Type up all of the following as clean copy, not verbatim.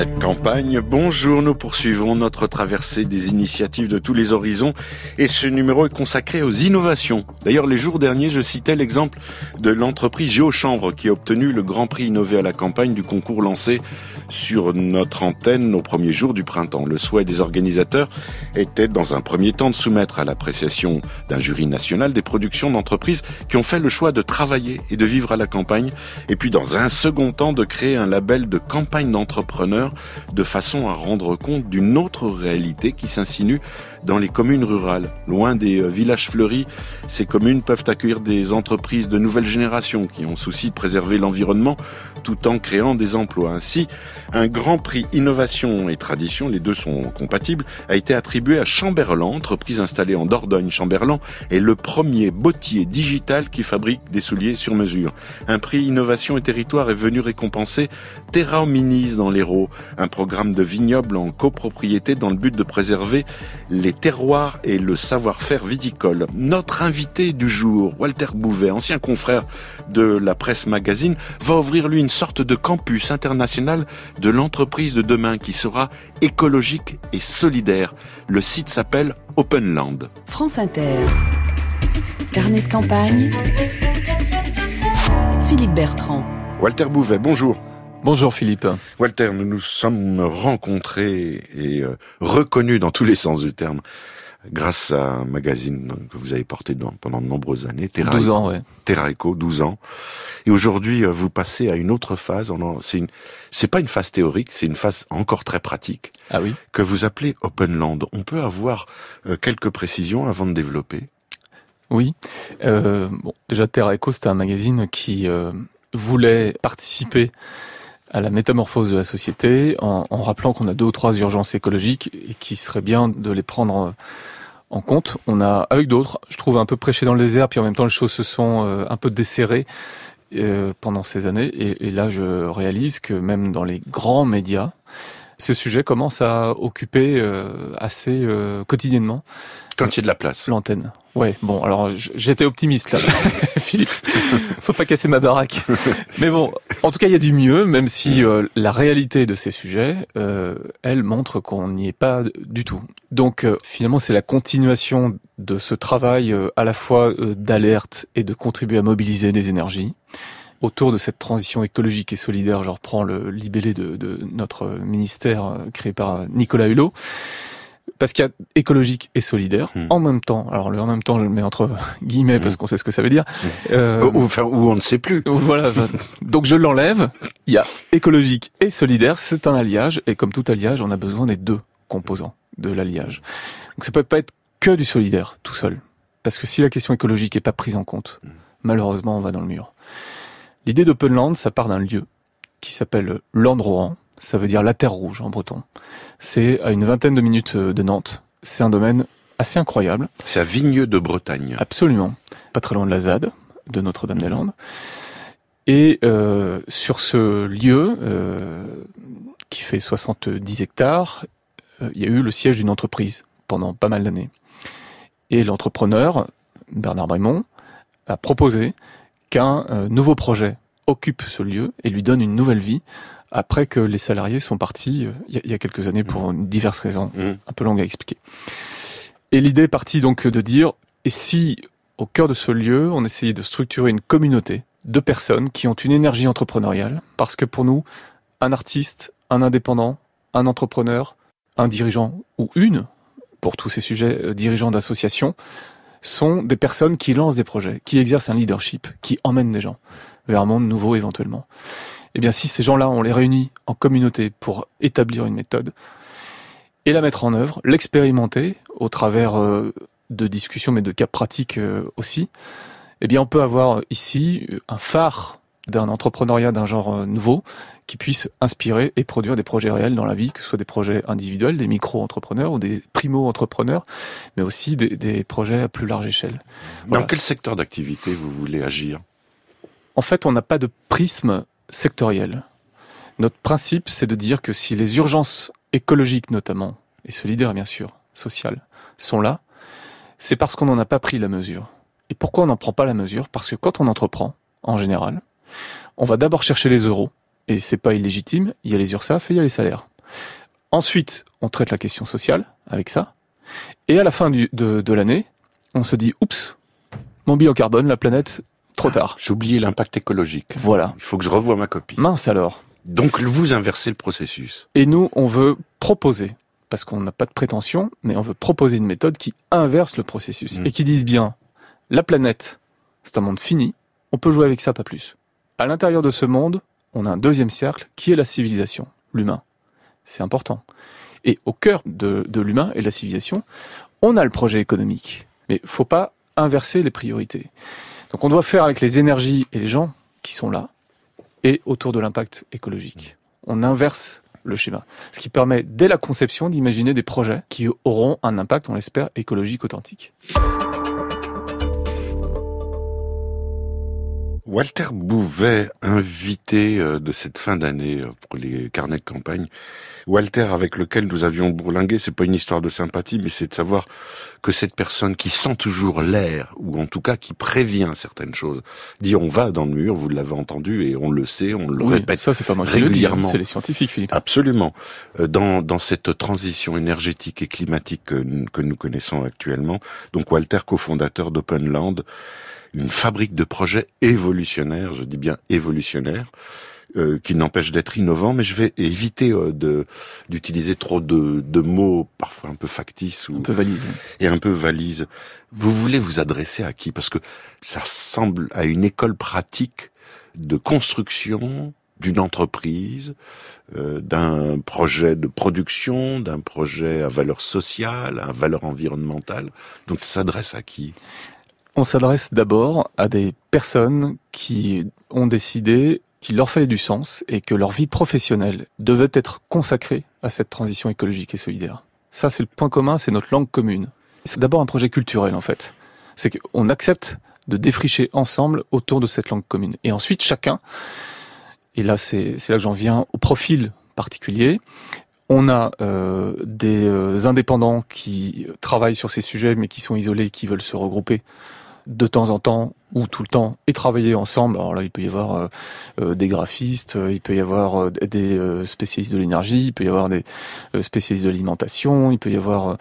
Carnet de campagne, bonjour, nous poursuivons notre traversée des initiatives de tous les horizons et ce numéro est consacré aux innovations. D'ailleurs, les jours derniers, je citais l'exemple de l'entreprise Géochambre qui a obtenu le Grand Prix Innover à la campagne du concours lancé sur notre antenne au premier jour du printemps. Le souhait des organisateurs était dans un premier temps de soumettre à l'appréciation d'un jury national des productions d'entreprises qui ont fait le choix de travailler et de vivre à la campagne et puis dans un second temps de créer un label de campagne d'entrepreneurs de façon à rendre compte d'une autre réalité qui s'insinue dans les communes rurales. Loin des villages fleuris, ces communes peuvent accueillir des entreprises de nouvelle génération qui ont souci de préserver l'environnement tout en créant des emplois. Ainsi, un grand prix innovation et tradition, les deux sont compatibles, a été attribué à Chamberland, entreprise installée en Dordogne. Chamberland est le premier bottier digital qui fabrique des souliers sur mesure. Un prix innovation et territoire est venu récompenser Terra Minis dans l'Hérault, un programme de vignoble en copropriété dans le but de préserver les terroirs et le savoir-faire viticole. Notre invité du jour, Walter Bouvet, ancien confrère de la Presse Magazine, va ouvrir lui une sorte de campus international de l'entreprise de demain qui sera écologique et solidaire. Le site s'appelle Openland. France Inter. Carnet de campagne. Philippe Bertrand. Walter Bouvet, bonjour. Bonjour Philippe. Walter, nous nous sommes rencontrés et reconnus dans tous les sens du terme grâce à un magazine que vous avez porté pendant de nombreuses années. 12 ans, ouais. Terra Eco, 12 ans. Et aujourd'hui, vous passez à une autre phase. C'est pas une phase théorique, c'est une phase encore très pratique. Ah oui. Que vous appelez Openland. On peut avoir quelques précisions avant de développer? Oui. Déjà, Terra Eco, c'était un magazine qui voulait participer à la métamorphose de la société en rappelant qu'on a 2 ou 3 urgences écologiques et qu'il serait bien de les prendre en compte. On a, avec d'autres, je trouve un peu prêché dans le désert, puis en même temps les choses se sont un peu desserrées pendant ces années. Et là, je réalise que même dans les grands médias, ces sujets commencent à occuper assez quotidiennement. Quand il y a de la place. L'antenne. Ouais, bon, alors j'étais optimiste là, Philippe. Faut pas casser ma baraque. Mais bon, en tout cas, il y a du mieux, même si la réalité de ces sujets, elle montre qu'on n'y est pas du tout. Donc, finalement, c'est la continuation de ce travail à la fois d'alerte et de contribuer à mobiliser des énergies autour de cette transition écologique et solidaire. Je reprends le libellé de notre ministère créé par Nicolas Hulot. Parce qu'il y a écologique et solidaire en même temps. Alors le en même temps, je le mets entre guillemets parce qu'on sait ce que ça veut dire. Ou on ne sait plus. Voilà. Donc je l'enlève. Il y a écologique et solidaire. C'est un alliage et comme tout alliage, on a besoin des 2 composants de l'alliage. Donc ça peut pas être que du solidaire tout seul. Parce que si la question écologique est pas prise en compte, malheureusement, on va dans le mur. L'idée d'Openland, ça part d'un lieu qui s'appelle Landrohan. Ça veut dire la terre rouge en breton. C'est à une 20aine de minutes de Nantes. C'est un domaine assez incroyable. C'est à Vigneux de Bretagne. Absolument. Pas très loin de la ZAD, de Notre-Dame-des-Landes. Et sur ce lieu, qui fait 70 hectares, il y a eu le siège d'une entreprise pendant pas mal d'années. Et l'entrepreneur, Bernard Brémond, a proposé qu'un nouveau projet occupe ce lieu et lui donne une nouvelle vie après que les salariés sont partis il y a quelques années pour diverses raisons, un peu longues à expliquer. Et l'idée est partie donc de dire, et si au cœur de ce lieu, on essayait de structurer une communauté de personnes qui ont une énergie entrepreneuriale, parce que pour nous, un artiste, un indépendant, un entrepreneur, un dirigeant ou pour tous ces sujets, dirigeants d'associations, sont des personnes qui lancent des projets, qui exercent un leadership, qui emmènent des gens vers un monde nouveau éventuellement. Eh bien, si ces gens-là, on les réunit en communauté pour établir une méthode et la mettre en œuvre, l'expérimenter au travers de discussions, mais de cas pratiques aussi, eh bien, on peut avoir ici un phare d'un entrepreneuriat d'un genre nouveau qui puisse inspirer et produire des projets réels dans la vie, que ce soit des projets individuels, des micro-entrepreneurs ou des primo-entrepreneurs, mais aussi des projets à plus large échelle. Voilà. Dans quel secteur d'activité vous voulez agir? En fait, on n'a pas de prisme sectoriel. Notre principe, c'est de dire que si les urgences écologiques notamment, et solidaires bien sûr, sociales, sont là, c'est parce qu'on n'en a pas pris la mesure. Et pourquoi on n'en prend pas la mesure? Parce que quand on entreprend, en général, on va d'abord chercher les euros, et c'est pas illégitime, il y a les URSSAF et il y a les salaires. Ensuite, on traite la question sociale avec ça. Et à la fin de l'année, on se dit, oups, mon bilan carbone, la planète, trop tard. J'ai oublié l'impact écologique. Voilà. Il faut que je revoie ma copie. Mince alors. Donc vous inversez le processus. Et nous, on veut proposer, parce qu'on n'a pas de prétention, mais on veut proposer une méthode qui inverse le processus et qui dise bien, la planète, c'est un monde fini, on peut jouer avec ça, pas plus. À l'intérieur de ce monde, on a un deuxième cercle qui est la civilisation, l'humain. C'est important. Et au cœur de l'humain et de la civilisation, on a le projet économique. Mais il ne faut pas inverser les priorités. Donc on doit faire avec les énergies et les gens qui sont là, et autour de l'impact écologique. On inverse le schéma. Ce qui permet, dès la conception, d'imaginer des projets qui auront un impact, on l'espère, écologique authentique. Walter Bouvet, invité de cette fin d'année pour les carnets de campagne. Walter, avec lequel nous avions bourlingué, c'est pas une histoire de sympathie, mais c'est de savoir que cette personne qui sent toujours l'air, ou en tout cas qui prévient certaines choses, dit on va dans le mur, vous l'avez entendu, et on le sait, on le répète ça, c'est pas moi qui régulièrement. Le dis, c'est les scientifiques, Philippe. Absolument. Dans cette transition énergétique et climatique que nous connaissons actuellement, donc Walter, cofondateur d'Openland, une fabrique de projets évolutionnaires, je dis bien évolutionnaires, qui n'empêche d'être innovant, mais je vais éviter d'utiliser trop de mots parfois un peu factices ou un peu valises. Et un peu valises. Vous voulez vous adresser à qui? Parce que ça ressemble à une école pratique de construction d'une entreprise, d'un projet de production, d'un projet à valeur sociale, à valeur environnementale. Donc ça s'adresse à qui? On s'adresse d'abord à des personnes qui ont décidé qu'il leur fallait du sens et que leur vie professionnelle devait être consacrée à cette transition écologique et solidaire. Ça, c'est le point commun, c'est notre langue commune. C'est d'abord un projet culturel, en fait. C'est qu'on accepte de défricher ensemble autour de cette langue commune. Et ensuite, chacun, et là, c'est là que j'en viens au profil particulier, on a des indépendants qui travaillent sur ces sujets, mais qui sont isolés, qui veulent se regrouper de temps en temps ou tout le temps et travailler ensemble. Alors là, il peut y avoir des graphistes, il peut y avoir des spécialistes de l'énergie, il peut y avoir des spécialistes de l'alimentation, il peut y avoir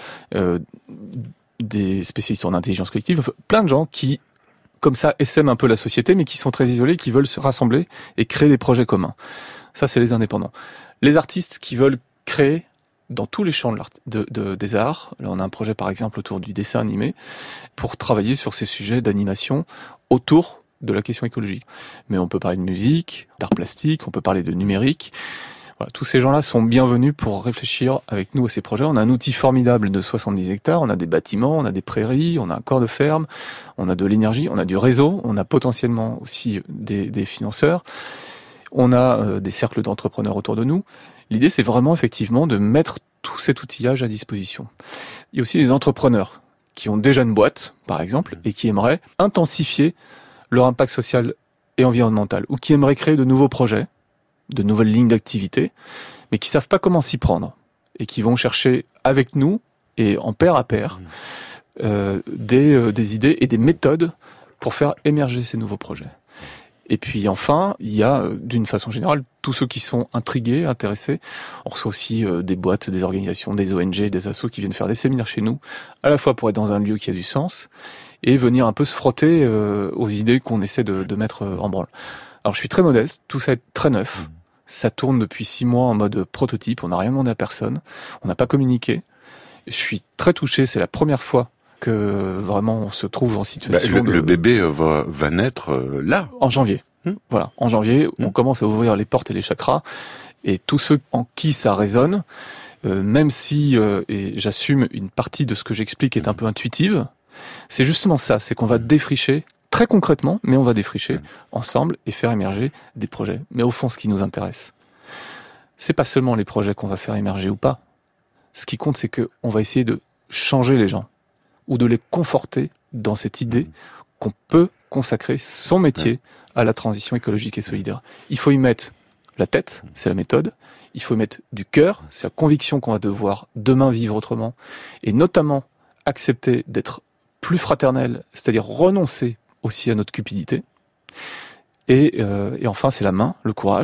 des spécialistes en intelligence collective, enfin, plein de gens qui, comme ça, essaiment un peu la société, mais qui sont très isolés, qui veulent se rassembler et créer des projets communs. Ça, c'est les indépendants. Les artistes qui veulent créer dans tous les champs des arts. Là, on a un projet, par exemple, autour du dessin animé, pour travailler sur ces sujets d'animation autour de la question écologique. Mais on peut parler de musique, d'art plastique, on peut parler de numérique. Voilà, tous ces gens-là sont bienvenus pour réfléchir avec nous à ces projets. On a un outil formidable de 70 hectares, on a des bâtiments, on a des prairies, on a un corps de ferme, on a de l'énergie, on a du réseau, on a potentiellement aussi des financeurs, on a des cercles d'entrepreneurs autour de nous. L'idée, c'est vraiment effectivement de mettre tout cet outillage à disposition. Il y a aussi des entrepreneurs qui ont déjà une boîte, par exemple, et qui aimeraient intensifier leur impact social et environnemental, ou qui aimeraient créer de nouveaux projets, de nouvelles lignes d'activité, mais qui savent pas comment s'y prendre, et qui vont chercher avec nous, et en pair à pair, des idées et des méthodes pour faire émerger ces nouveaux projets. Et puis enfin, il y a, d'une façon générale, tous ceux qui sont intrigués, intéressés. On reçoit aussi des boîtes, des organisations, des ONG, des assos qui viennent faire des séminaires chez nous, à la fois pour être dans un lieu qui a du sens, et venir un peu se frotter aux idées qu'on essaie de mettre en branle. Alors je suis très modeste, tout ça est très neuf. Ça tourne depuis 6 mois en mode prototype, on n'a rien demandé à personne, on n'a pas communiqué. Je suis très touché, c'est la première fois que vraiment on se trouve en situation le bébé va naître là. En janvier. Voilà, en janvier, on commence à ouvrir les portes et les chakras, et tous ceux en qui ça résonne, même si, et j'assume une partie de ce que j'explique est un peu intuitive, c'est justement ça, c'est qu'on va défricher, très concrètement, mais on va défricher ensemble et faire émerger des projets. Mais au fond, ce qui nous intéresse, c'est pas seulement les projets qu'on va faire émerger ou pas. Ce qui compte, c'est que on va essayer de changer les gens, ou de les conforter dans cette idée qu'on peut consacrer son métier à la transition écologique et solidaire. Il faut y mettre la tête, c'est la méthode. Il faut y mettre du cœur, c'est la conviction qu'on va devoir demain vivre autrement. Et notamment, accepter d'être plus fraternel, c'est-à-dire renoncer aussi à notre cupidité. Et enfin, c'est la main, le courage,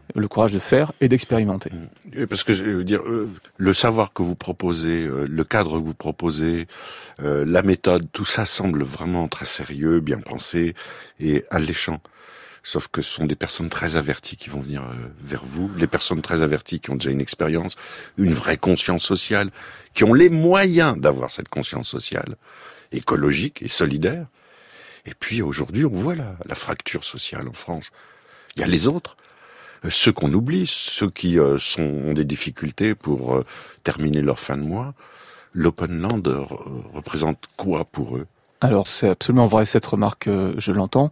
le courage de faire et d'expérimenter. Parce que je veux dire, le savoir que vous proposez, le cadre que vous proposez, la méthode, tout ça semble vraiment très sérieux, bien pensé et alléchant. Sauf que ce sont des personnes très averties qui vont venir vers vous, les personnes très averties qui ont déjà une expérience, une vraie conscience sociale, qui ont les moyens d'avoir cette conscience sociale, écologique et solidaire. Et puis aujourd'hui, on voit la fracture sociale en France. Il y a les autres, ceux qu'on oublie, ceux qui ont des difficultés pour terminer leur fin de mois. L'Open Land représente quoi pour eux ? Alors c'est absolument vrai cette remarque, je l'entends.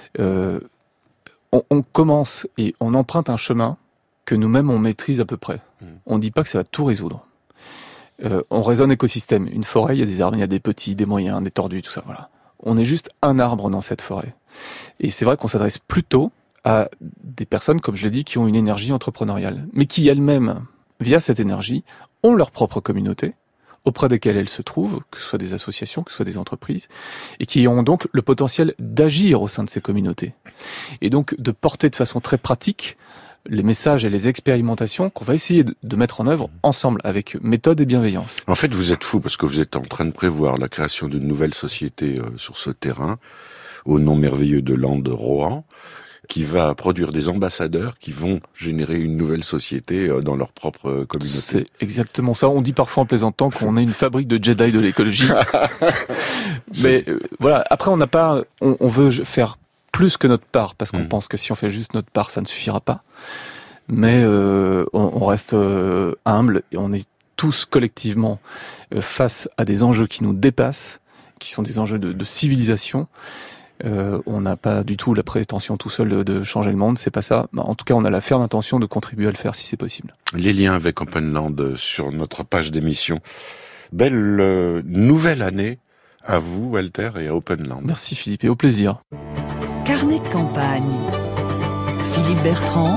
On commence et on emprunte un chemin que nous-mêmes on maîtrise à peu près. On ne dit pas que ça va tout résoudre. On raisonne écosystème. Une forêt, il y a des arbres, il y a des petits, des moyens, des tordus, tout ça. Voilà. On est juste un arbre dans cette forêt. Et c'est vrai qu'on s'adresse plutôt à des personnes, comme je l'ai dit, qui ont une énergie entrepreneuriale, mais qui elles-mêmes, via cette énergie, ont leur propre communauté, auprès desquelles elles se trouvent, que ce soit des associations, que ce soit des entreprises, et qui ont donc le potentiel d'agir au sein de ces communautés. Et donc de porter de façon très pratique les messages et les expérimentations qu'on va essayer de mettre en œuvre ensemble, avec méthode et bienveillance. En fait, vous êtes fou parce que vous êtes en train de prévoir la création d'une nouvelle société sur ce terrain, au nom merveilleux de Land Rohan, qui va produire des ambassadeurs qui vont générer une nouvelle société dans leur propre communauté. C'est exactement ça. On dit parfois en plaisantant qu'on est une fabrique de Jedi de l'écologie. Mais voilà, après on veut faire plus que notre part, parce qu'on pense que si on fait juste notre part, ça ne suffira pas. Mais on reste humble et on est tous collectivement face à des enjeux qui nous dépassent, qui sont des enjeux de civilisation. On n'a pas du tout la prétention tout seul de changer le monde, c'est pas ça. En tout cas, on a la ferme intention de contribuer à le faire si c'est possible. Les liens avec Open Land sur notre page d'émission. Belle nouvelle année à vous, Walter, et à Open Land. Merci Philippe, et au plaisir. Carnet de campagne. Philippe Bertrand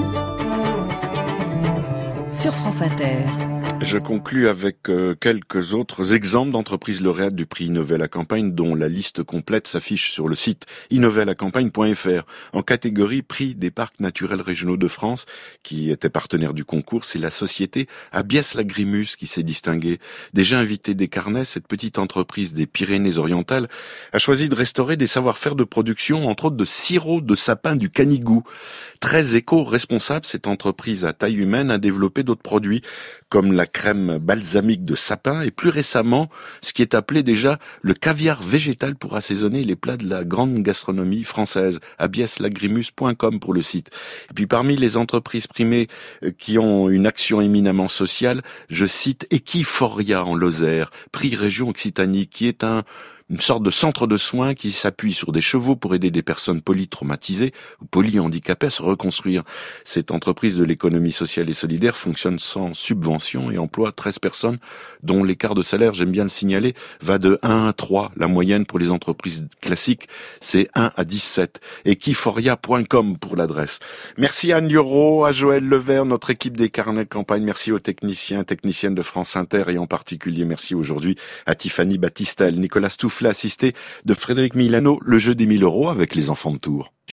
sur France Inter. Je conclus avec quelques autres exemples d'entreprises lauréates du prix Innover la campagne, dont la liste complète s'affiche sur le site innoverlacampagne.fr. En catégorie prix des parcs naturels régionaux de France, qui était partenaire du concours, c'est la société Abies-Lagrimus qui s'est distinguée. Déjà invitée des carnets, cette petite entreprise des Pyrénées-Orientales a choisi de restaurer des savoir-faire de production, entre autres de sirop de sapin du Canigou. Très éco-responsable, cette entreprise à taille humaine a développé d'autres produits, comme la crème balsamique de sapin et plus récemment, ce qui est appelé déjà le caviar végétal pour assaisonner les plats de la grande gastronomie française. Abies-Lagrimus.com pour le site. Et puis parmi les entreprises primées qui ont une action éminemment sociale, je cite Equiforia en Lozère, prix région Occitanie, qui est une sorte de centre de soins qui s'appuie sur des chevaux pour aider des personnes polytraumatisées ou polyhandicapées à se reconstruire. Cette entreprise de l'économie sociale et solidaire fonctionne sans subvention et emploie 13 personnes dont l'écart de salaire, j'aime bien le signaler, va de 1 à 3. La moyenne pour les entreprises classiques, c'est 1 à 17. Equiforia.com pour l'adresse. Merci à Anne Lioro, à Joël Levert, notre équipe des carnets de campagne. Merci aux techniciennes de France Inter et en particulier merci aujourd'hui à Tiffany Battistel, Nicolas Stoufflet, assisté de Frédéric Milano, le jeu des 1000 € avec les enfants de Tours.